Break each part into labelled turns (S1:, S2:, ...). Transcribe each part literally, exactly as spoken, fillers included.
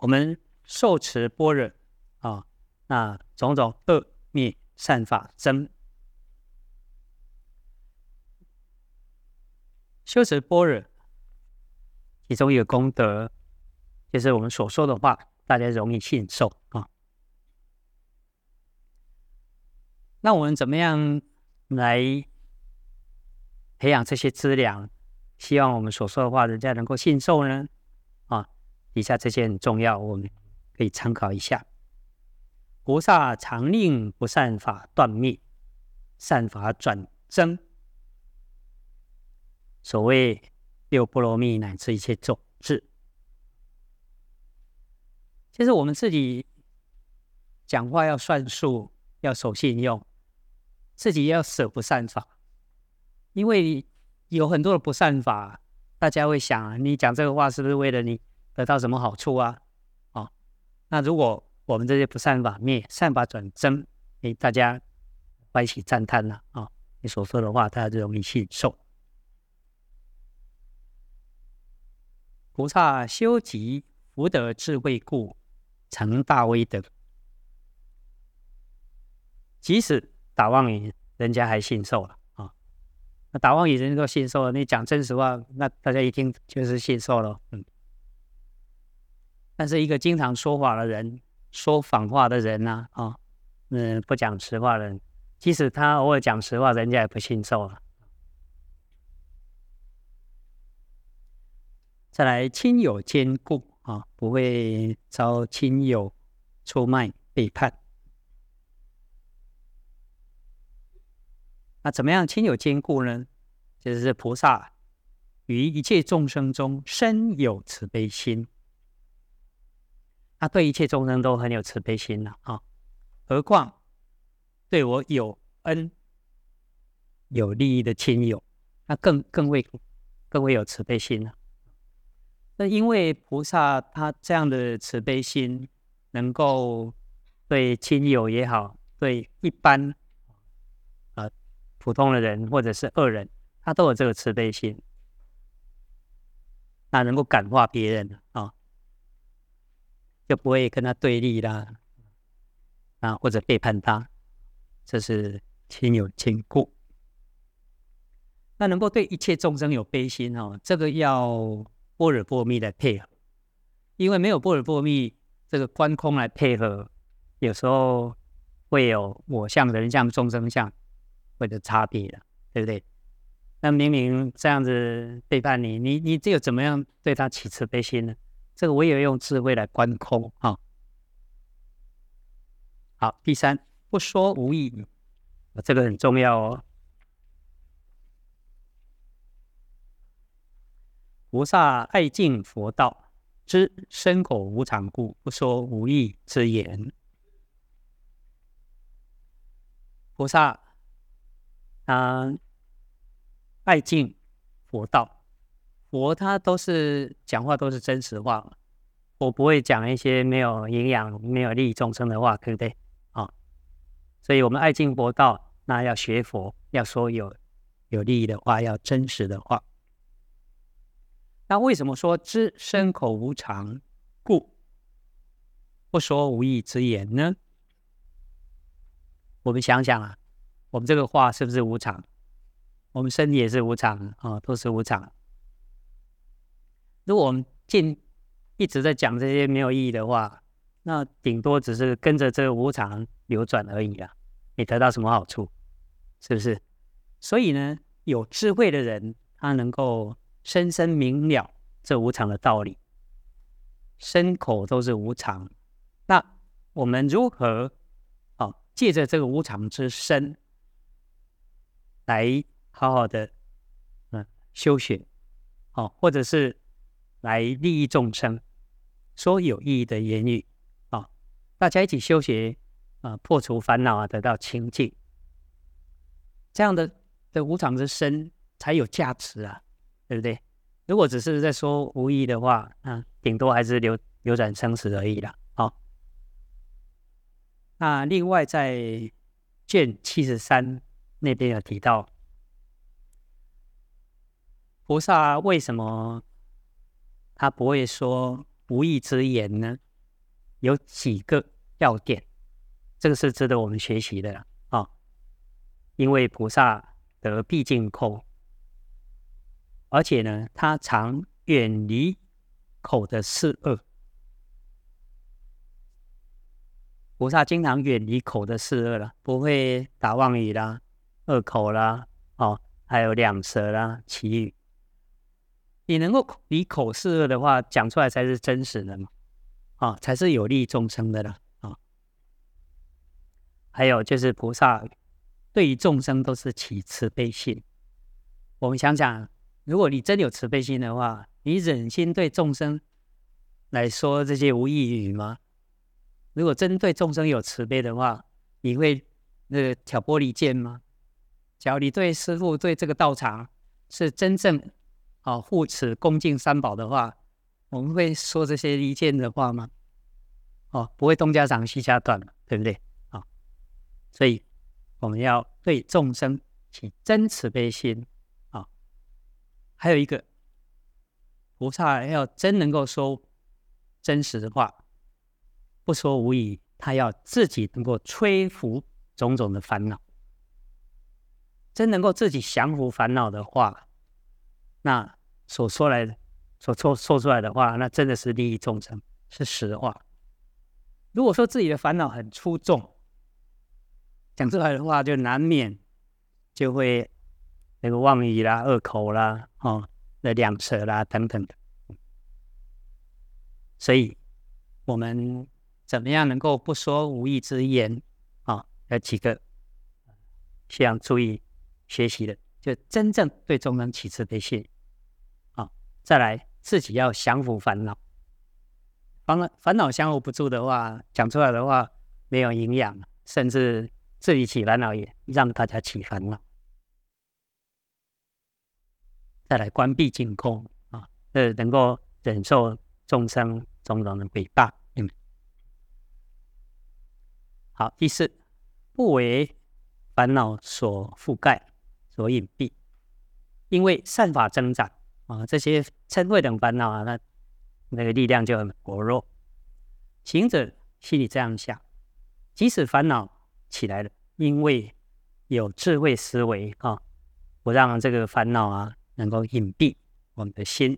S1: 我们受持般若啊，那种种恶灭，善法增。修持般若，其中一个功德，就是我们所说的话，大家容易信受啊。那我们怎么样来培养这些资粮，希望我们所说的话人家能够信受呢？啊，以下这些很重要，我们可以参考一下。菩萨常令不善法断灭，善法转增。所谓六波罗蜜乃至一切种智，就是我们自己讲话要算数，要守信用，自己要舍不善法。因为有很多的不善法，大家会想，你讲这个话是不是为了你得到什么好处啊？哦，那如果我们这些不善法灭，善法转增，诶，大家欢喜赞叹了啊、哦！你所说的话，大家就容易信受。菩萨修集福德智慧故，成大威德。即使打妄语，人家还信受了啊！那打妄语人家都信受了，你讲真实话，那大家一听就是信受了。嗯。但是一个经常说谎的人，说谎话的人呢、啊，啊，嗯，不讲实话的人，即使他偶尔讲实话，人家也不信受了。再来，亲友坚固啊，不会遭亲友出卖背叛。那怎么样亲友坚固呢？就是菩萨于一切众生中深有慈悲心，他对一切众生都很有慈悲心了啊，何况对我有恩有利益的亲友，那更更会更会有慈悲心了。那因为菩萨他这样的慈悲心，能够对亲友也好，对一般呃普通的人或者是恶人，他都有这个慈悲心，那能够感化别人啊、哦，就不会跟他对立啦，啊或者背叛他，这是亲友坚固。那能够对一切众生有悲心哦，这个要般若波罗蜜来配合，因为没有般若波罗蜜这个观空来配合，有时候会有我相、人相、众生相会有差别的，对不对？那明明这样子背叛你，你你这个怎么样对他起慈悲心呢？这个我也用智慧来观空啊、哦。好，第三，不说无益，这个很重要哦。菩萨爱敬佛道，知身口无常故，不说无益之言。菩萨啊、呃，爱敬佛道，佛他都是讲话都是真实话，我不会讲一些没有营养、没有利益众生的话，对不对？啊、哦，所以我们爱敬佛道，那要学佛，要说有有利益的话，要真实的话。那为什么说知身口无常故，不说无益之言呢？我们想想啊，我们这个话是不是无常？我们身体也是无常啊、哦，都是无常。如果我们尽一直在讲这些没有意义的话，那顶多只是跟着这个无常流转而已啦，你得到什么好处？是不是？所以呢，有智慧的人，他能够深深明了这无常的道理，身口都是无常。那我们如何啊、哦，借着这个无常之身，来好好的嗯修学，哦，或者是来利益众生，说有意义的言语啊、哦，大家一起修学啊、呃，破除烦恼啊，得到清净，这样的的无常之身才有价值啊，对不对？如果只是在说无意义的话，那顶多还是流流转生死而已啦。好、哦，那另外在卷七十三那边有提到，菩萨为什么他不会说无益之言呢？ 有几个要点，这个是值得我们学习的啊、哦。因为菩萨得毕竟空，而且呢，他常远离口的四恶。菩萨经常远离口的四恶了，不会打妄语啦、恶口啦，哦，还有两舌啦、绮语。你能够离口四恶的话，讲出来才是真实的嘛，啊、哦，才是有利众生的了啊、哦。还有就是菩萨对于众生都是起慈悲心。我们想想，如果你真有慈悲心的话，你忍心对众生来说这些无益语吗？如果真对众生有慈悲的话，你会那个挑拨离间吗？假如你对师父、对这个道场是真正啊护持恭敬三宝的话，我们会说这些离间的话吗？哦，不会东家长西家短嘛，对不对？啊、哦，所以我们要对众生起真慈悲心啊、哦。还有一个，菩萨要真能够说真实的话，不说无益，他要自己能够摧伏种种的烦恼。真能够自己降服烦恼的话，那所说来的、所说说出来的话，那真的是利益众生，是实话。如果说自己的烦恼很出众，讲出来的话，就难免就会那个妄语啦、恶口啦、哦、那两舌啦等等的。所以，我们怎么样能够不说无益之言啊、哦？有几个需要注意学习的，就真正对众生起慈悲心啊、哦。再来，自己要降服烦恼。烦烦恼降服不住的话，讲出来的话没有营养，甚至自己起烦恼也让大家起烦恼。再来，关闭净空啊，呃，能够忍受众生种种的诽谤。嗯，好，第四，不为烦恼所覆盖、所隐蔽，因为善法增长啊，这些嗔恚等烦恼啊，那那个力量就很薄弱。行者心里这样想，即使烦恼起来了，因为有智慧思维啊，不让这个烦恼啊能够隐蔽我们的心。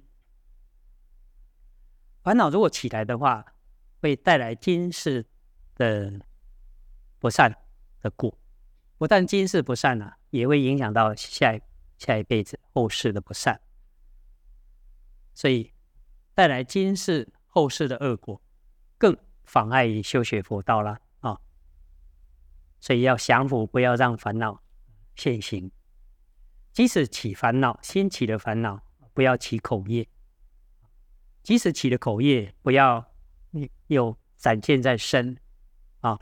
S1: 烦恼如果起来的话，会带来今世的不善的果，不但今世不善啊，也会影响到下一下一辈子后世的不善，所以带来今世后世的恶果，更妨碍于修学佛道啦啊、哦！所以要降服，不要让烦恼现行。即使起烦恼，新起的烦恼，不要起口业。即使起了口业，不要有展现在身啊，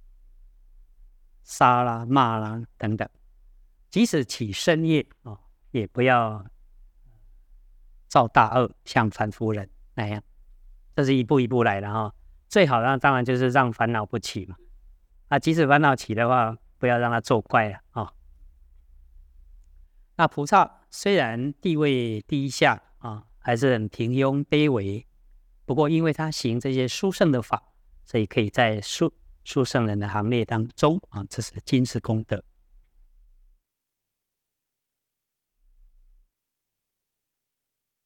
S1: 杀啦、骂啦等等。即使起身业啊，也不要造大恶，像凡夫人那样。这是一步一步来的哈、哦。最好呢，当然就是让烦恼不起嘛。啊，即使烦恼起的话，不要让它作怪了啊、哦。那菩萨虽然地位低下啊，还是很平庸卑微，不过因为他行这些殊胜的法，所以可以在殊殊胜人的行列当中啊，这是今世功德。